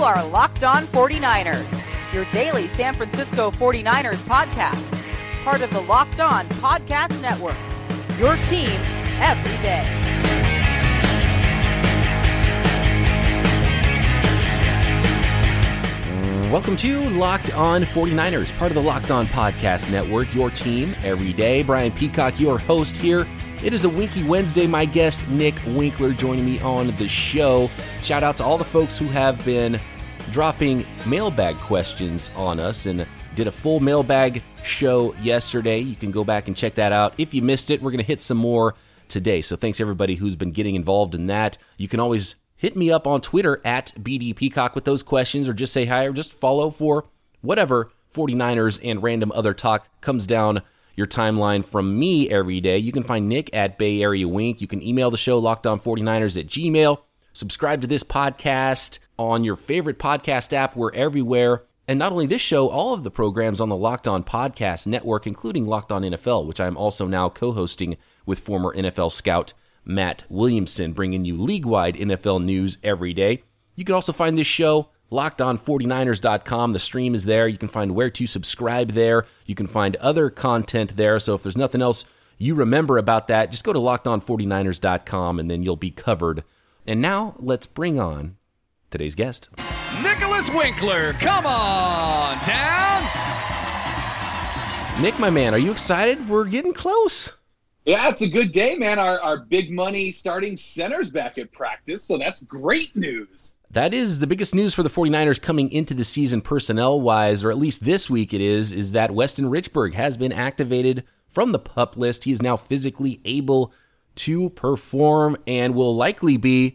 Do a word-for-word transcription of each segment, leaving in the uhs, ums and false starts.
are Locked On forty-niners, your daily San Francisco forty-niners podcast. Part of the Locked On Podcast Network, your team every day. Welcome to Locked On forty-niners, part of the Locked On Podcast Network, your team every day. Brian Peacock, your host here. It is a Winky Wednesday. My guest, Nick Winkler, joining me on the show. Shout out to all the folks who have been dropping mailbag questions on us and did a full mailbag show yesterday. You can go back and check that out. If you missed it, we're going to hit some more today. So thanks everybody who's been getting involved in that. You can always hit me up on Twitter at B D Peacock with those questions, or just say hi, or just follow for whatever forty-niners and random other talk comes down your timeline from me every day. You can find Nick at Bay Area Wink. You can email the show, lockdown forty-niners at gmail. Subscribe to this podcast on your favorite podcast app. We're everywhere. And not only this show, all of the programs on the Locked On Podcast Network, including Locked On N F L, which I'm also now co-hosting with former N F L scout Matt Williamson, bringing you league-wide N F L news every day. You can also find this show, locked on forty-niners dot com. The stream is there. You can find where to subscribe there. You can find other content there. So if there's nothing else you remember about that, just go to locked on forty-niners dot com and then you'll be covered. And now let's bring on today's guest. Nicholas Winkler, come on down. Nick, my man, are you excited? We're getting close. Yeah, it's a good day, man. Our our big money starting center's back at practice, so that's great news. That is the biggest news for the forty-niners coming into the season personnel-wise, or at least this week it is, is that Weston Richburg has been activated from the PUP list. He is now physically able to perform and will likely be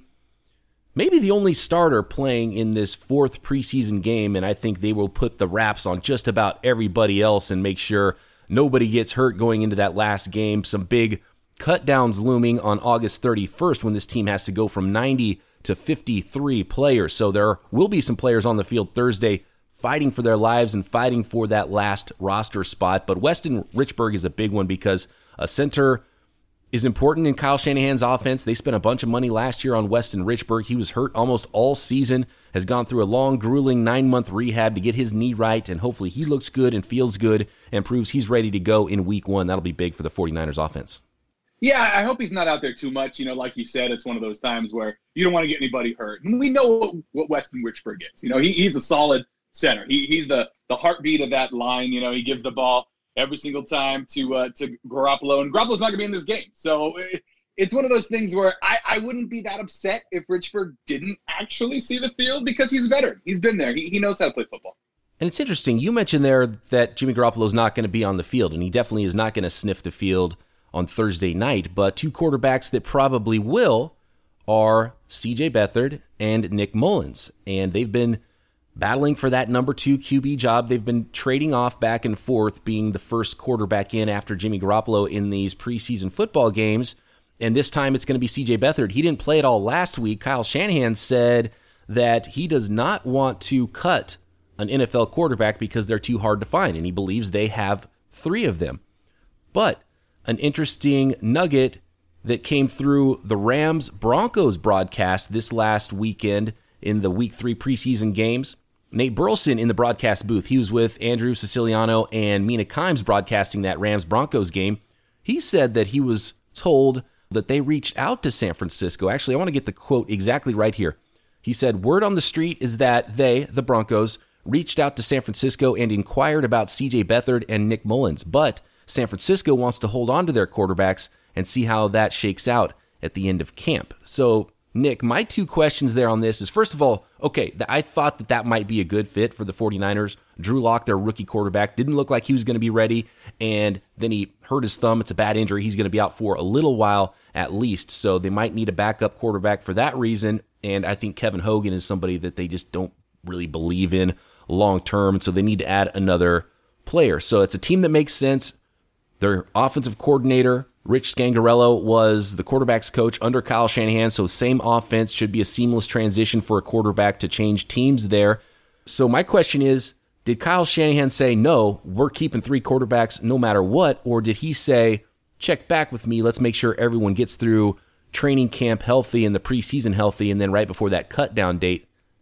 maybe the only starter playing in this fourth preseason game, and I think they will put the wraps on just about everybody else and make sure nobody gets hurt going into that last game. Some big cut downs looming on August thirty-first when this team has to go from ninety to fifty-three players. So there will be some players on the field Thursday fighting for their lives and fighting for that last roster spot. But Weston Richburg is a big one because a center is important in Kyle Shanahan's offense. They spent a bunch of money last year on Weston Richburg. He was hurt almost all season, has gone through a long, grueling nine-month rehab to get his knee right, and hopefully he looks good and feels good and proves he's ready to go in week one. That'll be big for the forty-niners offense. Yeah, I hope he's not out there too much. You know, like you said, it's one of those times where you don't want to get anybody hurt. And we know what, what Weston Richburg is. You know, he, he's a solid center. He, he's the, the heartbeat of that line. You know, he gives the ball every single time to uh, to Garoppolo. And Garoppolo's not going to be in this game. So it, it's one of those things where I, I wouldn't be that upset if Richburg didn't actually see the field because he's a veteran. He's been there. He, he knows how to play football. And it's interesting. You mentioned there that Jimmy Garoppolo's not going to be on the field, and he definitely is not going to sniff the field on Thursday night, but two quarterbacks that probably will are C J Beathard and Nick Mullins, and they've been battling for that number two Q B job. They've been trading off back and forth, being the first quarterback in after Jimmy Garoppolo in these preseason football games, and this time it's going to be C J Beathard. He didn't play at all last week. Kyle Shanahan said that he does not want to cut an N F L quarterback because they're too hard to find, and he believes they have three of them. But an interesting nugget that came through the Rams-Broncos broadcast this last weekend in the Week three preseason games. Nate Burleson in the broadcast booth. He was with Andrew Siciliano and Mina Kimes broadcasting that Rams-Broncos game. He said that he was told that they reached out to San Francisco. Actually, I want to get the quote exactly right here. He said, "Word on the street is that they, the Broncos, reached out to San Francisco and inquired about C J Beathard and Nick Mullins, but San Francisco wants to hold on to their quarterbacks and see how that shakes out at the end of camp." So, Nick, my two questions there on this is, first of all, okay, I thought that that might be a good fit for the forty-niners. Drew Lock, their rookie quarterback, didn't look like he was going to be ready, and then he hurt his thumb. It's a bad injury. He's going to be out for a little while at least, so they might need a backup quarterback for that reason, and I think Kevin Hogan is somebody that they just don't really believe in long-term, and so they need to add another player. So it's a team that makes sense. Their offensive coordinator, Rich Scangarello, was the quarterback's coach under Kyle Shanahan, so same offense, should be a seamless transition for a quarterback to change teams there. So my question is, did Kyle Shanahan say, no, we're keeping three quarterbacks no matter what, or did he say, check back with me, let's make sure everyone gets through training camp healthy and the preseason healthy, and then right before that cut down date,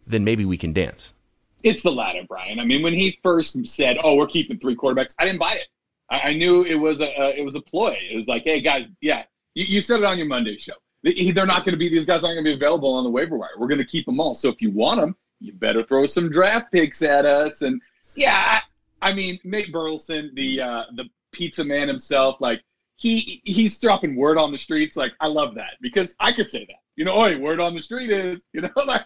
then maybe we can dance. It's the latter, Brian. I mean, when he first said, "Oh, we're keeping three quarterbacks," I didn't buy it. I, I knew it was a, a it was a ploy. It was like, "Hey guys, yeah, you, you said it on your Monday show. They're not going to be; these guys aren't going to be available on the waiver wire. We're going to keep them all. So if you want them, you better throw some draft picks at us." And yeah, I, I mean, Nate Burleson, the uh, the pizza man himself, like he he's dropping word on the streets. Like, I love that because I could say that. You know, hey, word on the street is, you know, like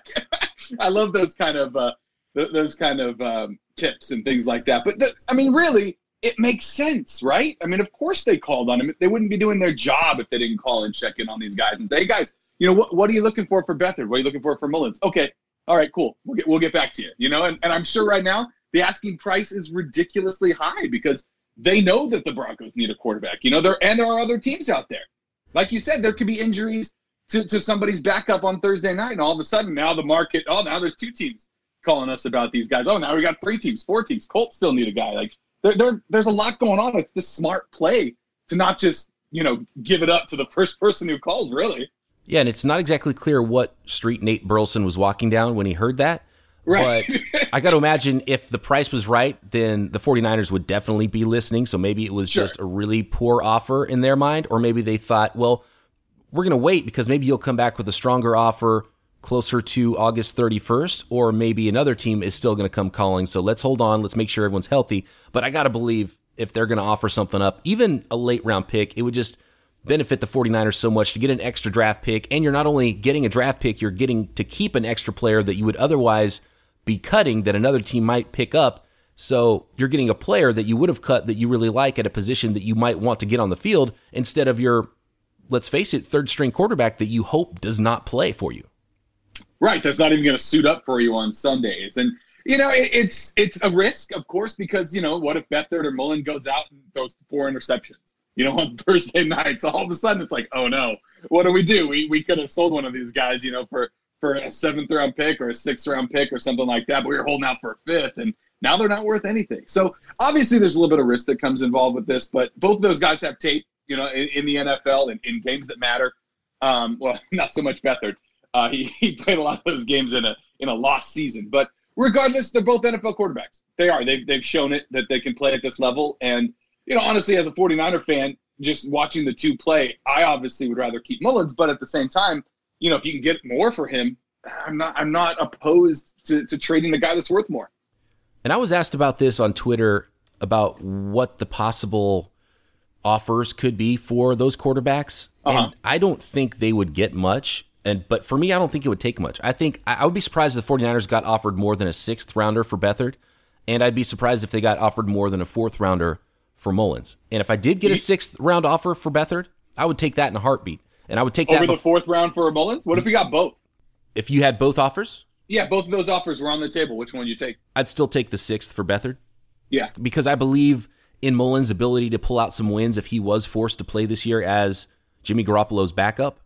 I love those kind of uh, th- those kind of um, tips and things like that. But the, I mean, really, it makes sense, right? I mean, of course they called on him. They wouldn't be doing their job if they didn't call and check in on these guys and say, "Hey, guys, you know, what what are you looking for for Beathard? What are you looking for for Mullins?" Okay, all right, cool. We'll get we'll get back to you. You know, and, and I'm sure right now the asking price is ridiculously high because they know that the Broncos need a quarterback. You know, there and there are other teams out there. Like you said, there could be injuries to, to somebody's backup on Thursday night, and all of a sudden now the market, oh, now there's two teams calling us about these guys. Oh, now we got three teams, four teams. Colts still need a guy. Like there, there there's a lot going on. It's the smart play to not just, you know, give it up to the first person who calls, really. Yeah, and it's not exactly clear what street Nate Burleson was walking down when he heard that. Right. But I got to imagine if the price was right, then the 49ers would definitely be listening. So maybe it was Sure. just a really poor offer in their mind, or maybe they thought, well, we're going to wait because maybe you'll come back with a stronger offer closer to August thirty-first, or maybe another team is still going to come calling. So let's hold on. Let's make sure everyone's healthy. But I got to believe if they're going to offer something up, even a late round pick, it would just benefit the 49ers so much to get an extra draft pick. And you're not only getting a draft pick, you're getting to keep an extra player that you would otherwise be cutting that another team might pick up. So you're getting a player that you would have cut that you really like at a position that you might want to get on the field instead of your, let's face it, third string quarterback that you hope does not play for you. Right, that's not even going to suit up for you on Sundays. And, you know, it, it's it's a risk, of course, because, you know, what if Beathard or Mullen goes out and throws four interceptions, you know, on Thursday nights? All of a sudden it's like, oh, no, what do we do? We we could have sold one of these guys, you know, for, for a seventh-round pick or a sixth-round pick or something like that, but we were holding out for a fifth, and now they're not worth anything. So, obviously, there's a little bit of risk that comes involved with this, but both of those guys have tape, you know, in, in the N F L and in games that matter. Um, well, not so much Beathard. Uh, he, he played a lot of those games in a in a lost season. But regardless, they're both N F L quarterbacks. They are. They've, they've shown it that they can play at this level. And, you know, honestly, as a 49er fan, just watching the two play, I obviously would rather keep Mullins. But at the same time, you know, if you can get more for him, I'm not I'm not opposed to, to trading the guy that's worth more. And I was asked about this on Twitter about what the possible offers could be for those quarterbacks. Uh-huh. And I don't think they would get much. And but for me, I don't think it would take much. I think I would be surprised if the 49ers got offered more than a sixth rounder for Beathard. And I'd be surprised if they got offered more than a fourth rounder for Mullins. And if I did get a sixth round offer for Beathard, I would take that in a heartbeat. And I would take over that the bef- fourth round for a Mullins. What if we got both? If you had both offers? Yeah, both of those offers were on the table. Which one you take? I'd still take the sixth for Beathard. Yeah. Because I believe in Mullins' ability to pull out some wins if he was forced to play this year as Jimmy Garoppolo's backup.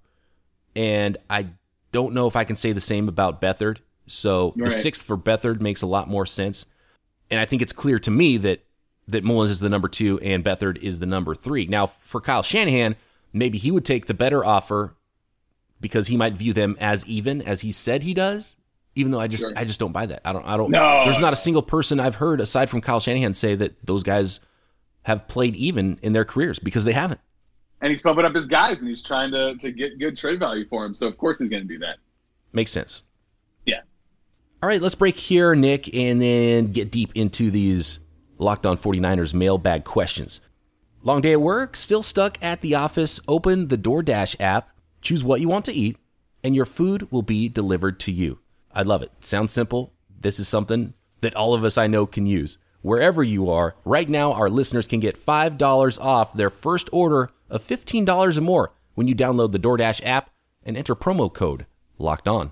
And I don't know if I can say the same about Beathard. So Right. the sixth for Beathard makes a lot more sense. And I think it's clear to me that that Mullins is the number two and Beathard is the number three. Now, for Kyle Shanahan, maybe he would take the better offer because he might view them as even, as he said he does. Even though I just Sure. I just don't buy that. I don't I don't No, there's not no. a single person I've heard aside from Kyle Shanahan say that those guys have played even in their careers, because they haven't. And he's pumping up his guys, and he's trying to, to get good trade value for him. So, of course, he's going to do that. Makes sense. Yeah. All right, let's break here, Nick, and then get deep into these Locked On 49ers mailbag questions. Long day at work, still stuck at the office? Open the DoorDash app, choose what you want to eat, and your food will be delivered to you. I love it. Sounds simple. This is something that all of us I know can use. Wherever you are, right now our listeners can get five dollars off their first order of fifteen dollars or more when you download the DoorDash app and enter promo code Locked On.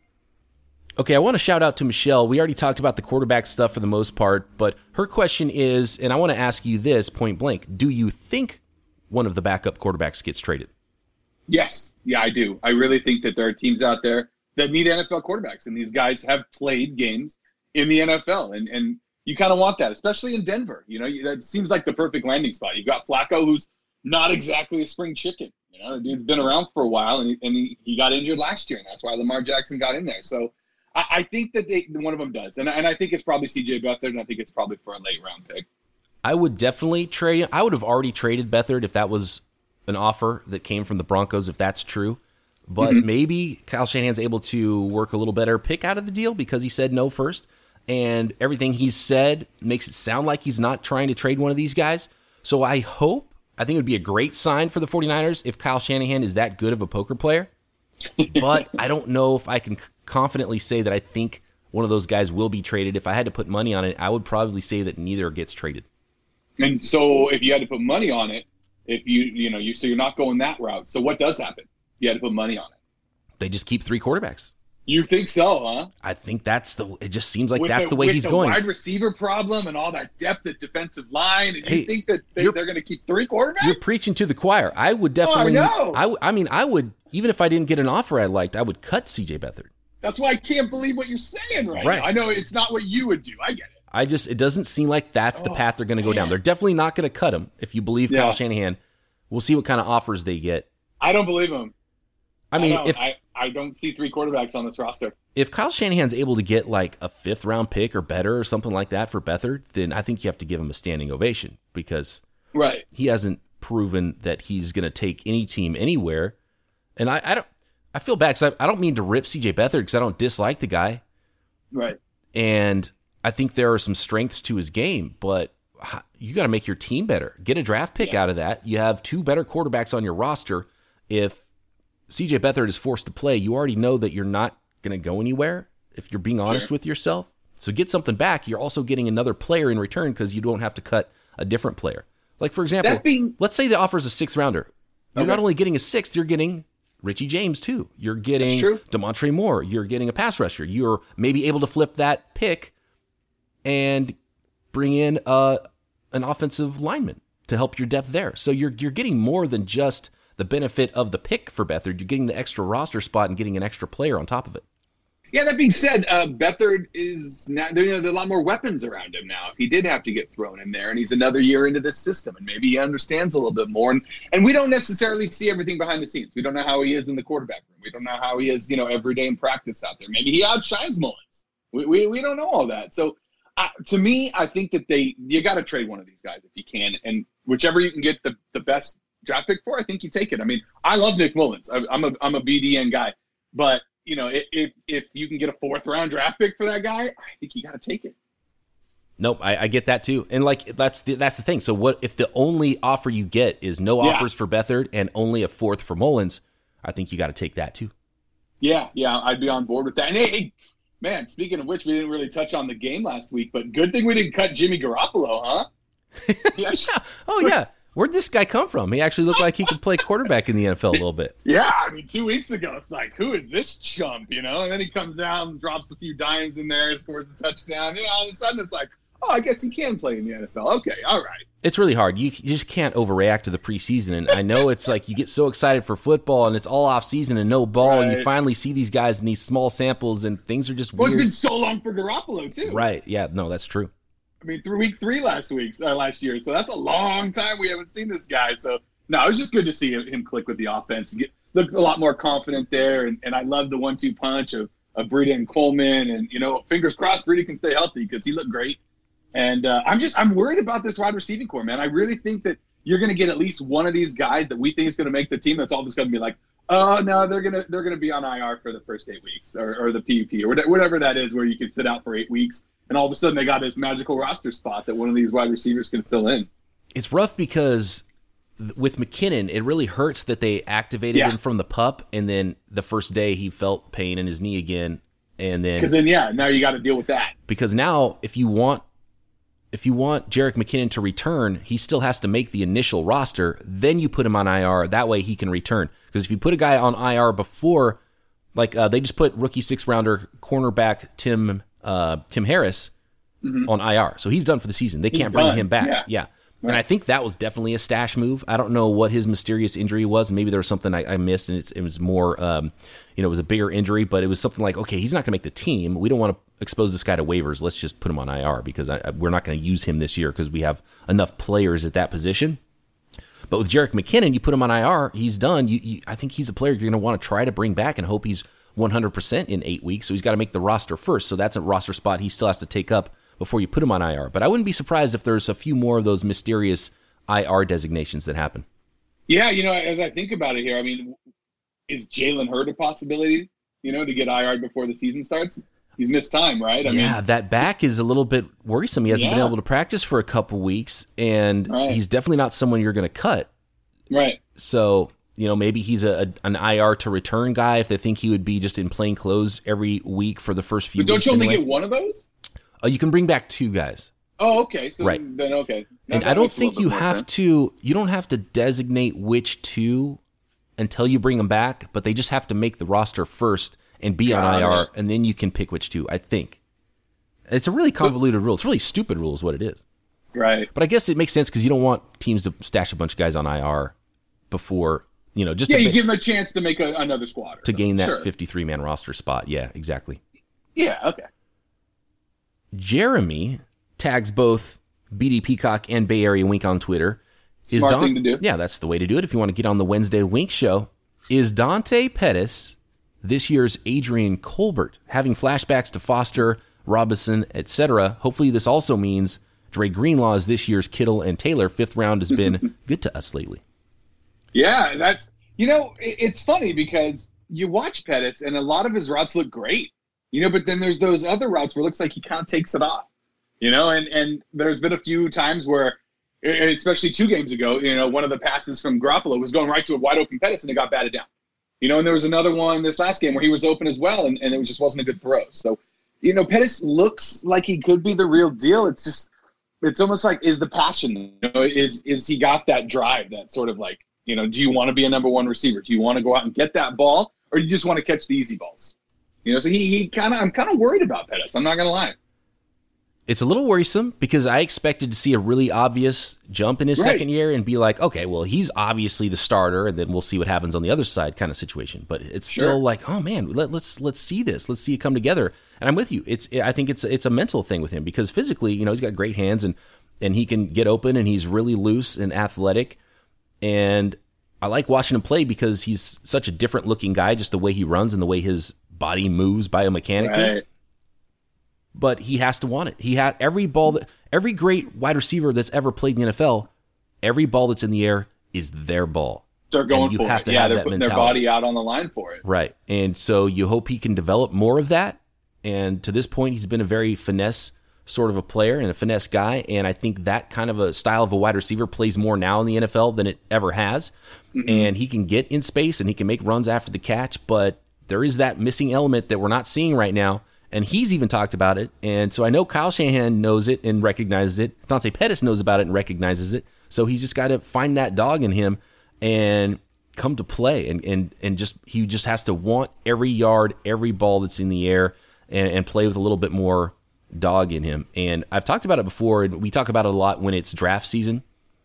Okay, I want to shout out to Michelle. We already talked about the quarterback stuff for the most part, but her question is, and I want to ask you this point blank, do you think one of the backup quarterbacks gets traded? Yes. Yeah, I do. I really think that there are teams out there that need N F L quarterbacks, and these guys have played games in the N F L, and and you kind of want that, especially in Denver. You know, that seems like the perfect landing spot. You've got Flacco, who's not exactly a spring chicken. You know, the dude's been around for a while, and he, and he, he got injured last year, and that's why Lamar Jackson got in there. So I, I think that they one of them does, and and I think it's probably C J Beathard, and I think it's probably for a late round pick. I would definitely trade. I would have already traded Beathard if that was an offer that came from the Broncos, if that's true. But mm-hmm. maybe Kyle Shanahan's able to work a little better pick out of the deal because he said no first. And everything he's said makes it sound like he's not trying to trade one of these guys. So I hope, I think it would be a great sign for the 49ers if Kyle Shanahan is that good of a poker player. But I don't know if I can confidently say that I think one of those guys will be traded. If I had to put money on it, I would probably say that neither gets traded. And so if you had to put money on it, if you, you know, you, so you're not going that route. So what does happen? You had to put money on it. They just keep three quarterbacks. You think so, huh? I think that's the. It just seems like with that's the, the way with he's the going. Wide receiver problem and all that depth at defensive line, and hey, you think that they, they're going to keep three quarterbacks? You're preaching to the choir. I would definitely. Oh, I know. I, I mean, I would even if I didn't get an offer I liked, I would cut C J Beathard. That's why I can't believe what you're saying right, right. now. I know it's not what you would do. I get it. I just it doesn't seem like that's the oh, path they're going to go man. down. They're definitely not going to cut him if you believe yeah. Kyle Shanahan. We'll see what kind of offers they get. I don't believe him. I mean, I if I, I don't see three quarterbacks on this roster. If Kyle Shanahan's able to get like a fifth round pick or better or something like that for Beathard, then I think you have to give him a standing ovation because right. he hasn't proven that he's going to take any team anywhere. And I, I don't, I feel bad because I, I don't mean to rip C J Beathard because I don't dislike the guy. Right. And I think there are some strengths to his game, but you got to make your team better. Get a draft pick yeah. out of that. You have two better quarterbacks on your roster. If C J Beathard is forced to play, you already know that you're not going to go anywhere if you're being honest sure. with yourself. So get something back. You're also getting another player in return because you don't have to cut a different player. Like, for example, being... let's say the offer is a sixth rounder. You're okay. not only getting a sixth, you're getting Richie James too. You're getting DeMontre Moore. You're getting a pass rusher. You're maybe able to flip that pick and bring in uh, an offensive lineman to help your depth there. So you're you're getting more than just the benefit of the pick for Beathard. You're getting the extra roster spot and getting an extra player on top of it. Yeah, that being said, uh, Beathard is now, you know, there are a lot more weapons around him now. If he did have to get thrown in there, and he's another year into this system, and maybe he understands a little bit more. And, and we don't necessarily see everything behind the scenes. We don't know how he is in the quarterback room. We don't know how he is, you know, every day in practice out there. Maybe he outshines Mullins. We we, we don't know all that. So uh, to me, I think that they you got to trade one of these guys if you can, and whichever you can get the, the best draft pick for, I think you take it. I mean, I love Nick Mullins. I, I'm a I'm a B D N guy, but you know, if if you can get a fourth round draft pick for that guy, I think you got to take it. Nope, I, I get that too, and like that's the that's the thing. So what if the only offer you get is no yeah. offers for Beathard and only a fourth for Mullins? I think you got to take that too. Yeah, yeah, I'd be on board with that. And hey, hey, man, speaking of which, we didn't really touch on the game last week, but good thing we didn't cut Jimmy Garoppolo, huh? yeah. Oh yeah. Where'd this guy come from? He actually looked like he could play quarterback in the N F L a little bit. Yeah, I mean, two weeks ago, it's like, who is this chump, you know? And then he comes out and drops a few dimes in there, scores a touchdown. You know, all of a sudden it's like, oh, I guess he can play in the N F L. Okay, all right. It's really hard. You, you just can't overreact to the preseason. And I know it's like you get so excited for football and it's all off season and no ball, right. and you finally see these guys in these small samples and things are just well, weird. It's been so long for Garoppolo, too. Right, yeah, no, that's true. I mean, through week three last week, uh, last year. So that's a long time we haven't seen this guy. So, no, it was just good to see him, him click with the offense and get look a lot more confident there. And, and I love the one two punch of, of Breida and Coleman. And, you know, fingers crossed Breida can stay healthy because he looked great. And uh, I'm just I'm worried about this wide receiving core, man. I really think that you're going to get at least one of these guys that we think is going to make the team that's all just going to be like, oh, no, they're going to they're gonna be on I R for the first eight weeks or, or the P U P or whatever that is where you can sit out for eight weeks. And all of a sudden they got this magical roster spot that one of these wide receivers can fill in. It's rough because with McKinnon, it really hurts that they activated yeah. him from the pup, and then the first day he felt pain in his knee again. And then because then, yeah, now you got to deal with that. Because now if you want if you want Jerick McKinnon to return, he still has to make the initial roster. Then you put him on I R. That way he can return. Because if you put a guy on I R before, like uh, they just put rookie six-rounder cornerback Tim Uh, Tim Harris mm-hmm. on I R. So he's done for the season. They he's can't bring done. him back. Yeah. yeah. Right. And I think that was definitely a stash move. I don't know what his mysterious injury was. Maybe there was something I, I missed, and it's, it was more, um, you know, it was a bigger injury, but it was something like, okay, he's not going to make the team. We don't want to expose this guy to waivers. Let's just put him on I R because I, we're not going to use him this year because we have enough players at that position. But with Jerick McKinnon, you put him on I R, he's done. You, you, I think he's a player you're going to want to try to bring back and hope he's one hundred percent in eight weeks, so he's got to make the roster first. So that's a roster spot he still has to take up before you put him on I R. But I wouldn't be surprised if there's a few more of those mysterious I R designations that happen. Yeah, you know, as I think about it here, I mean, is Jalen Hurd a possibility, you know, to get I R'd before the season starts? He's missed time, right? I yeah, mean, that back is a little bit worrisome. He hasn't yeah. been able to practice for a couple weeks, and right. he's definitely not someone you're going to cut. Right. So, you know, maybe he's a, a an I R to return guy if they think he would be just in plain clothes every week for the first few but weeks. Don't you only anyways. get one of those? Oh, you can bring back two guys. Oh, okay. So right. then, okay. Now and that I don't makes a think little you bit more have sense. to, you don't have to designate which two until you bring them back, but they just have to make the roster first and be on Got I R, it. and then you can pick which two, I think. It's a really convoluted rule. It's a really stupid rule is what it is. Right. But I guess it makes sense because you don't want teams to stash a bunch of guys on I R before, you know, just Yeah, to, you ba- give him a chance to make a, another squad. Or to gain that sure. fifty-three man roster spot. Yeah, exactly. Yeah, okay. Jeremy tags both B D Peacock and Bay Area Wink on Twitter. Is Smart Don- thing to do. Yeah, that's the way to do it if you want to get on the Wednesday Wink show. Is Dante Pettis this year's Adrian Colbert, having flashbacks to Foster, Robinson, et cetera? Hopefully this also means Dre Greenlaw is this year's Kittle and Taylor. Fifth round has been good to us lately. Yeah, that's, you know, it, it's funny because you watch Pettis and a lot of his routes look great, you know, but then there's those other routes where it looks like he kind of takes it off, you know, and, and there's been a few times where, especially two games ago, you know, one of the passes from Garoppolo was going right to a wide open Pettis and it got batted down, you know, and there was another one this last game where he was open as well and, and it just wasn't a good throw. So, you know, Pettis looks like he could be the real deal. It's just, it's almost like, is the passion, you know, is, is he got that drive, that sort of like, you know, do you want to be a number one receiver? Do you want to go out and get that ball, or do you just want to catch the easy balls? You know, so he, he kind of, I'm kind of worried about Pettis. I'm not going to lie. It's a little worrisome because I expected to see a really obvious jump in his Right. second year and be like, okay, well, he's obviously the starter, and then we'll see what happens on the other side kind of situation. But it's Sure. still like, oh man, let, let's let's see this, let's see it come together. And I'm with you. It's I think it's it's a mental thing with him because physically, you know, he's got great hands and and he can get open and he's really loose and athletic. And I like watching him play because he's such a different looking guy, just the way he runs and the way his body moves biomechanically. Right. But he has to want it. He had every ball that every great wide receiver that's ever played in the N F L, every ball that's in the air is their ball. They're going And you for have it. to yeah, have they're that putting mentality. their body out on the line for it. Right. And so you hope he can develop more of that. And to this point, he's been a very finesse sort of a player and a finesse guy. And I think that kind of a style of a wide receiver plays more now in the N F L than it ever has. Mm-hmm. And he can get in space and he can make runs after the catch. But there is that missing element that we're not seeing right now. And he's even talked about it. And so I know Kyle Shanahan knows it and recognizes it. Dante Pettis knows about it and recognizes it. So he's just got to find that dog in him and come to play. And and and just he just has to want every yard, every ball that's in the air and, and play with a little bit more dog in him. And I've talked about it before, and we talk about it a lot when it's draft season,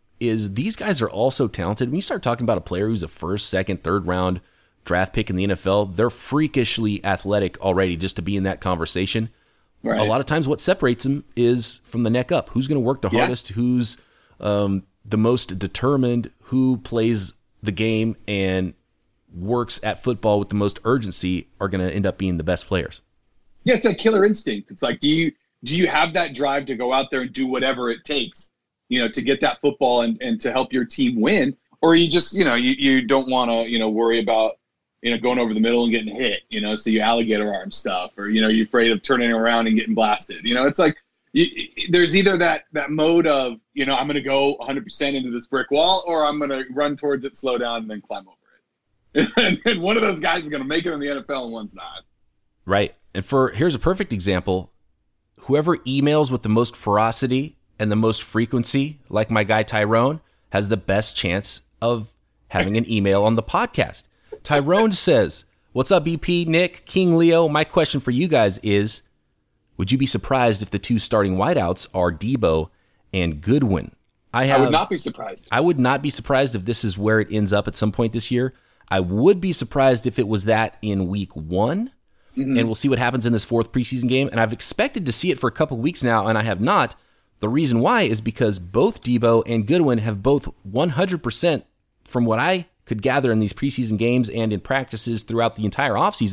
is these guys are all so talented. When you start talking about a player who's a first, second, third round draft pick in the N F L, they're freakishly athletic already just to be in that conversation. Right. A lot of times what separates them is from the neck up. Who's going to work the Yeah. hardest? Who's um, the most determined? Who plays the game and works at football with the most urgency are going to end up being the best players. Yeah, it's that killer instinct. It's like, do you do you have that drive to go out there and do whatever it takes, you know, to get that football and, and to help your team win? Or you just, you know, you, you don't want to, you know, worry about, you know, going over the middle and getting hit, you know, so you alligator arm stuff, or, you know, you're afraid of turning around and getting blasted. You know, it's like you, there's either that that mode of, you know, I'm going to go one hundred percent into this brick wall, or I'm going to run towards it, slow down, and then climb over it. And, and one of those guys is going to make it in the N F L and one's not. Right. And for here's a perfect example. Whoever emails with the most ferocity and the most frequency, like my guy Tyrone, has the best chance of having an email on the podcast. Tyrone says, "What's up, B P, Nick, King Leo? My question for you guys is, would you be surprised if the two starting wideouts are Debo and Goodwin?" I, have, I would not be surprised. I would not be surprised if this is where it ends up at some point this year. I would be surprised if it was that in week one. Mm-hmm. And we'll see what happens in this fourth preseason game. And I've expected to see it for a couple weeks now, and I have not. The reason why is because both Debo and Goodwin have both one hundred percent, from what I could gather in these preseason games and in practices throughout the entire offseason,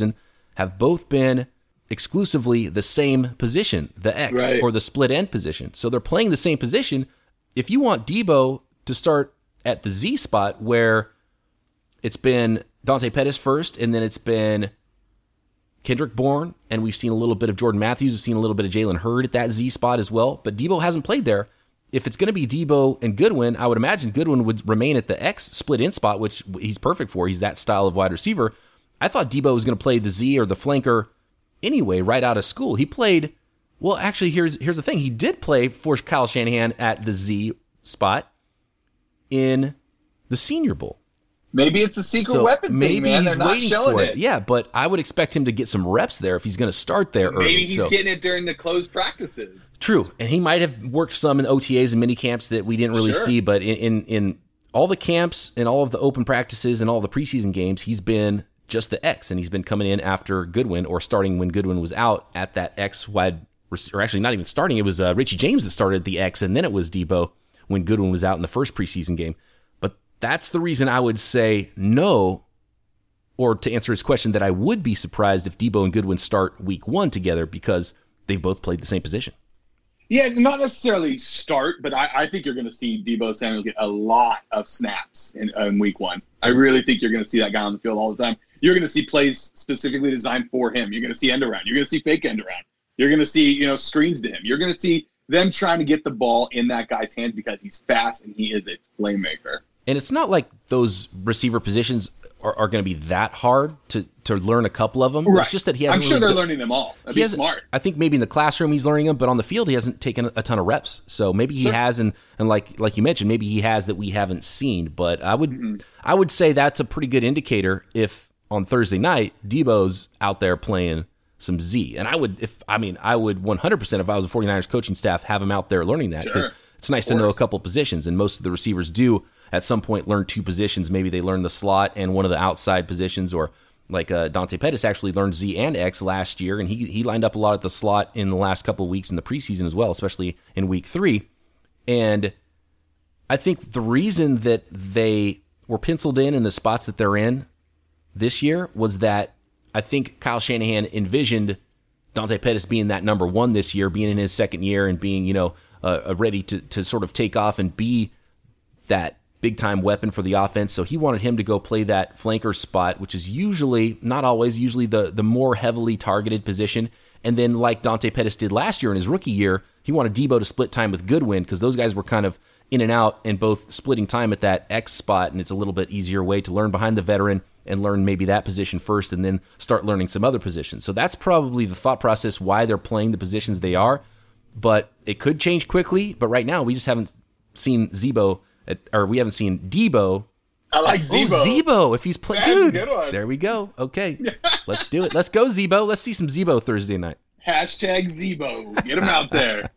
have both been exclusively the same position, the X, right. or the split end position. So they're playing the same position. If you want Debo to start at the Z spot where it's been Dante Pettis first, and then it's been Kendrick Bourne, and we've seen a little bit of Jordan Matthews, we've seen a little bit of Jalen Hurd at that Z spot as well, but Debo hasn't played there. If it's going to be Debo and Goodwin, I would imagine Goodwin would remain at the X split in spot, which he's perfect for. He's that style of wide receiver. I thought Debo was going to play the Z or the flanker anyway, right out of school. He played, well, actually, here's here's the thing. He did play for Kyle Shanahan at the Z spot in the Senior Bowl. Maybe it's a secret So weapon maybe thing, man. he's They're not waiting showing for it. it. Yeah, but I would expect him to get some reps there if he's going to start there early. Maybe he's so. getting it during the closed practices. True, and he might have worked some in O T As and mini camps that we didn't really Sure. see, but in, in in all the camps and all of the open practices and all the preseason games, he's been just the X, and he's been coming in after Goodwin or starting when Goodwin was out at that X wide, or actually not even starting. It was uh, Richie James that started the X, and then it was Debo when Goodwin was out in the first preseason game. But that's the reason I would say no, or to answer his question, that I would be surprised if Debo and Goodwin start week one together because they've both played the same position. Yeah, not necessarily start, but I, I think you're going to see Debo Samuel get a lot of snaps in, in week one. I really think you're going to see that guy on the field all the time. You're going to see plays specifically designed for him. You're going to see end around. You're going to see fake end around. You're going to see, you know, screens to him. You're going to see them trying to get the ball in that guy's hands because he's fast and he is a playmaker. And it's not like those receiver positions are, are going to be that hard to, to learn a couple of them. Right. It's just that he hasn't I'm sure really they're done- learning them all. That'd he be hasn't- smart. I think maybe in the classroom he's learning them, but on the field he hasn't taken a ton of reps. So maybe he Sure. has, and, and like like you mentioned, maybe he has that we haven't seen. But I would Mm-hmm. I would say that's a pretty good indicator if on Thursday night Debo's out there playing some Z. And I would, if I mean, I would one hundred percent if I was a 49ers coaching staff have him out there learning that, because Sure. it's nice to know a couple positions, and most of the receivers do at some point learn two positions. Maybe they learn the slot and one of the outside positions, or like uh, Dante Pettis actually learned Z and X last year, and he he lined up a lot at the slot in the last couple of weeks in the preseason as well, especially in week three. And I think the reason that they were penciled in in the spots that they're in this year was that I think Kyle Shanahan envisioned Dante Pettis being that number one this year, being in his second year and being, you know, uh, ready to, to sort of take off and be that big-time weapon for the offense. So he wanted him to go play that flanker spot, which is usually, not always, usually the, the more heavily targeted position. And then like Dante Pettis did last year in his rookie year, he wanted Debo to split time with Goodwin because those guys were kind of in and out and both splitting time at that X spot, and it's a little bit easier way to learn behind the veteran and learn maybe that position first and then start learning some other positions. So that's probably the thought process why they're playing the positions they are, but it could change quickly. But right now we just haven't seen Zebo, at, or we haven't seen Debo. I like Zebo. Oh, Zebo, if he's playing. That's a Dude, good one. there we go. Okay, let's do it. Let's go, Zebo. Let's see some Zebo Thursday night. Hashtag Zebo. Get him out there.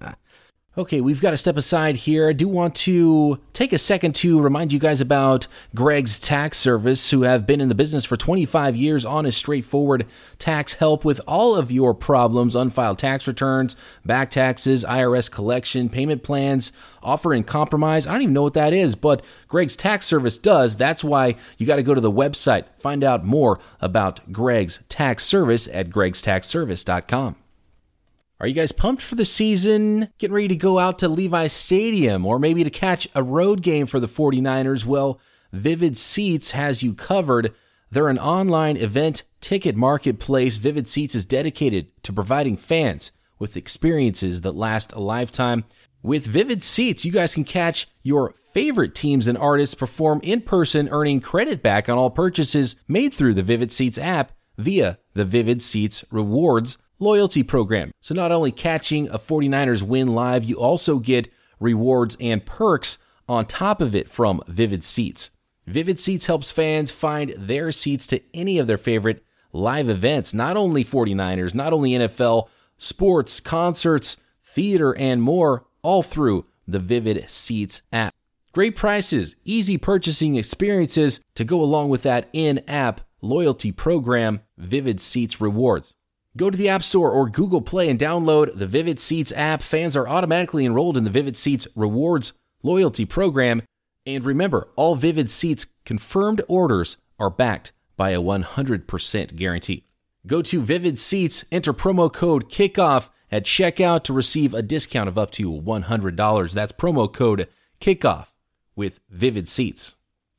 Okay, we've got to step aside here. I do want to take a second to remind you guys about Greg's Tax Service, who have been in the business for twenty-five years, honest, straightforward tax help with all of your problems, unfiled tax returns, back taxes, I R S collection, payment plans, offer and compromise. I don't even know what that is, but Greg's Tax Service does. That's why you got to go to the website, find out more about Greg's Tax Service at gregs tax service dot com. Are you guys pumped for the season? Getting ready to go out to Levi's Stadium or maybe to catch a road game for the 49ers? Well, Vivid Seats has you covered. They're an online event ticket marketplace. Vivid Seats is dedicated to providing fans with experiences that last a lifetime. With Vivid Seats, you guys can catch your favorite teams and artists perform in person, earning credit back on all purchases made through the Vivid Seats app via the Vivid Seats Rewards loyalty program. So not only catching a 49ers win live, you also get rewards and perks on top of it from Vivid Seats. Vivid Seats helps fans find their seats to any of their favorite live events, not only 49ers, not only N F L, sports, concerts, theater, and more, all through the Vivid Seats app. Great prices, easy purchasing experiences to go along with that in-app loyalty program, Vivid Seats Rewards. Go to the App Store or Google Play and download the Vivid Seats app. Fans are automatically enrolled in the Vivid Seats Rewards loyalty program. And remember, all Vivid Seats confirmed orders are backed by a one hundred percent guarantee. Go to Vivid Seats, enter promo code KICKOFF at checkout to receive a discount of up to one hundred dollars. That's promo code KICKOFF with Vivid Seats.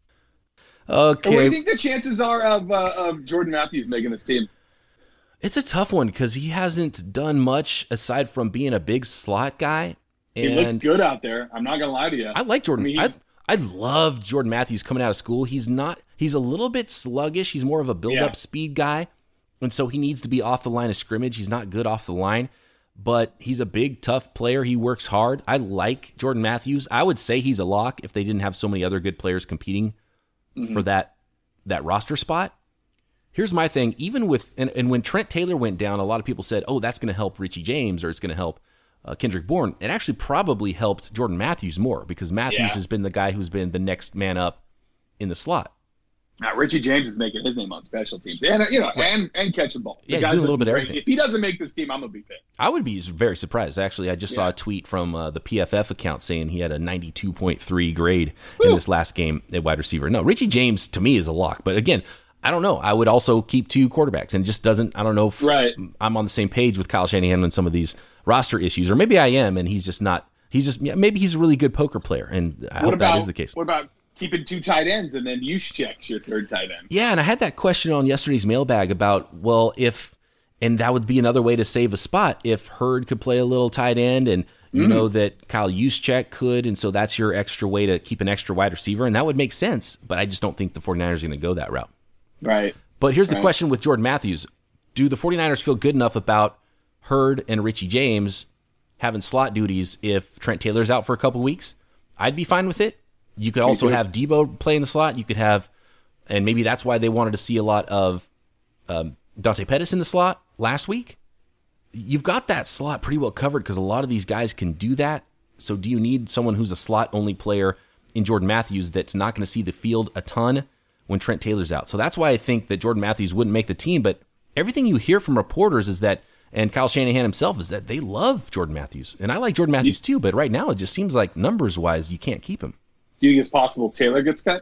Okay. What do you think the chances are of, uh, of Jordan Matthews making this team? It's a tough one because he hasn't done much aside from being a big slot guy. And he looks good out there. I'm not going to lie to you. I like Jordan. I mean, I, I love Jordan Matthews coming out of school. He's not, he's a little bit sluggish. He's more of a build-up Yeah. speed guy. And so he needs to be off the line of scrimmage. He's not good off the line, but he's a big, tough player. He works hard. I like Jordan Matthews. I would say he's a lock if they didn't have so many other good players competing mm-hmm. for that, that roster spot. Here's my thing. Even with, and, and when Trent Taylor went down, a lot of people said, oh, that's going to help Richie James or it's going to help uh, Kendrick Bourne. It actually probably helped Jordan Matthews more because Matthews Yeah. has been the guy who's been the next man up in the slot. Now, Richie James is making his name on special teams, and you know, and and catch the ball. The Yeah, he's guy's doing a little bit of great. everything. If he doesn't make this team, I'm gonna be pissed. I would be very surprised. Actually, I just saw Yeah. a tweet from uh, the P F F account saying he had a ninety-two point three grade in this last game at wide receiver. No, Richie James to me is a lock. But again, I don't know. I would also keep two quarterbacks, and it just doesn't. I don't know if Right. I'm on the same page with Kyle Shanahan on some of these roster issues, or maybe I am, and he's just not. He's just yeah, maybe he's a really good poker player, and I What hope about that is the case. What about keeping two tight ends and then you checks your third tight end? Yeah, and I had that question on yesterday's mailbag about, well, if, and that would be another way to save a spot, if Hurd could play a little tight end and you mm. know that Kyle Juszczyk could, and so that's your extra way to keep an extra wide receiver, and that would make sense, but I just don't think the 49ers are going to go that route. Right. But here's right. the question with Jordan Matthews. Do the 49ers feel good enough about Hurd and Richie James having slot duties if Trent Taylor's out for a couple weeks? I'd be fine with it. You could also have Debo play in the slot. You could have, and maybe that's why they wanted to see a lot of um, Dante Pettis in the slot last week. You've got that slot pretty well covered because a lot of these guys can do that. So do you need someone who's a slot-only player in Jordan Matthews that's not going to see the field a ton when Trent Taylor's out? So that's why I think that Jordan Matthews wouldn't make the team. But everything you hear from reporters is that, and Kyle Shanahan himself, is that they love Jordan Matthews. And I like Jordan Matthews too, but right now it just seems like numbers-wise you can't keep him. Do you think it's possible Taylor gets cut?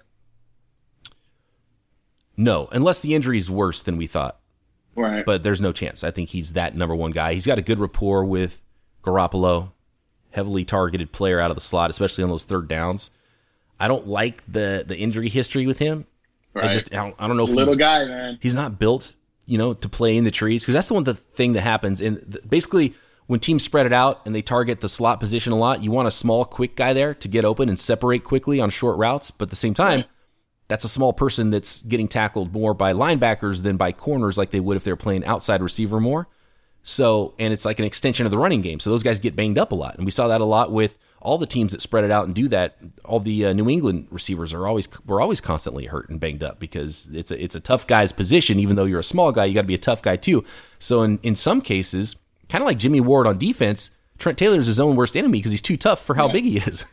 No, unless the injury is worse than we thought. Right. But there's no chance. I think he's that number one guy. He's got a good rapport with Garoppolo, heavily targeted player out of the slot, especially on those third downs. I don't like the the injury history with him. Right. I just I don't, I don't know if little he's, guy, man. He's not built, you know, to play in the trees because that's the one the thing that happens. And the, basically, when teams spread it out and they target the slot position a lot, you want a small, quick guy there to get open and separate quickly on short routes. But at the same time, right. that's a small person that's getting tackled more by linebackers than by corners like they would if they're playing outside receiver more. So, and it's like an extension of the running game. So those guys get banged up a lot. And we saw that a lot with all the teams that spread it out and do that. All the uh, New England receivers are always, were always constantly hurt and banged up because it's a, it's a tough guy's position. Even though you're a small guy, you got to be a tough guy too. So in, in some cases, kind of like Jimmy Ward on defense, Trent Taylor is his own worst enemy because he's too tough for how yeah. big he is.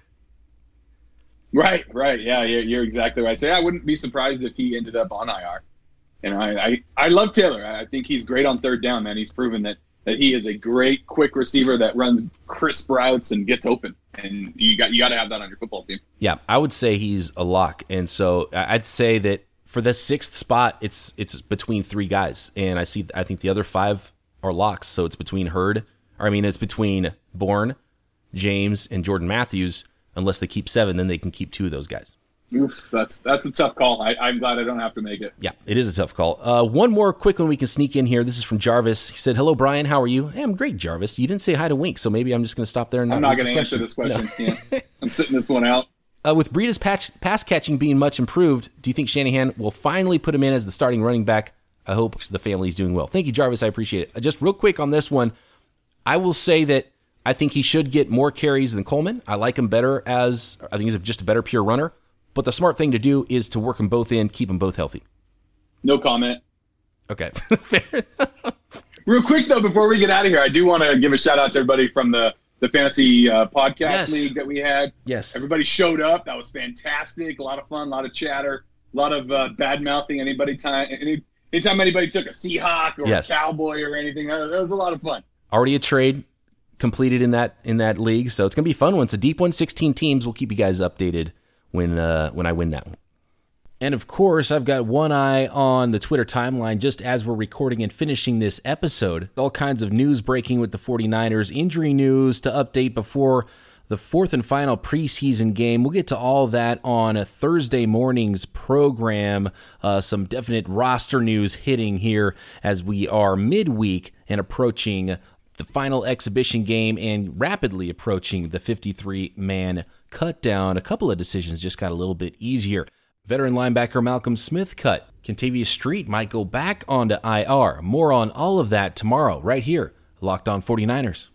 Right, right. Yeah, you're, you're exactly right. So yeah, I wouldn't be surprised if he ended up on I R. And I, I, I love Taylor. I think he's great on third down, man. He's proven that, that he is a great, quick receiver that runs crisp routes and gets open. And you got you got to have that on your football team. Yeah, I would say he's a lock. And so I'd say that for the sixth spot, it's it's between three guys. And I see I think the other five are locks. So it's between Hurd, or I mean, it's between Bourne, James, and Jordan Matthews. Unless they keep seven, then they can keep two of those guys. Oof, that's that's a tough call. I, I'm glad I don't have to make it. Yeah, it is a tough call. Uh, one more quick one we can sneak in here. This is from Jarvis. He said, hello, Brian. How are you? Hey, I'm great, Jarvis. You didn't say hi to Wink, so maybe I'm just going to stop there. And not I'm not going to answer this question. No. Yeah. I'm sitting this one out. Uh, with Breida's patch, pass catching being much improved, do you think Shanahan will finally put him in as the starting running back? I hope the family's doing well. Thank you, Jarvis. I appreciate it. Uh, just real quick on this one, I will say that I think he should get more carries than Coleman. I like him better as, I think he's just a better pure runner. But the smart thing to do is to work them both in, keep them both healthy. No comment. Okay. Fair enough. Real quick, though, before we get out of here, I do want to give a shout-out to everybody from the, the Fantasy uh, Podcast Yes. League that we had. Yes. Everybody showed up. That was fantastic. A lot of fun, a lot of chatter, a lot of uh, bad-mouthing anybody time. Any, anytime anybody took a Seahawk or Yes. a Cowboy or anything, that was a lot of fun. Already a trade completed in that in that league, so it's going to be a fun one. It's a deep one, sixteen teams. We'll keep you guys updated when uh, when I win that one. And of course, I've got one eye on the Twitter timeline just as we're recording and finishing this episode. All kinds of news breaking with the 49ers, injury news to update before the fourth and final preseason game. We'll get to all that on a Thursday morning's program. Uh, some definite roster news hitting here as we are midweek and approaching the final exhibition game and rapidly approaching the fifty-three man cut down. A couple of decisions just got a little bit easier. Veteran linebacker Malcolm Smith cut. Kentavious Street might go back onto I R. More on all of that tomorrow right here, Locked On 49ers.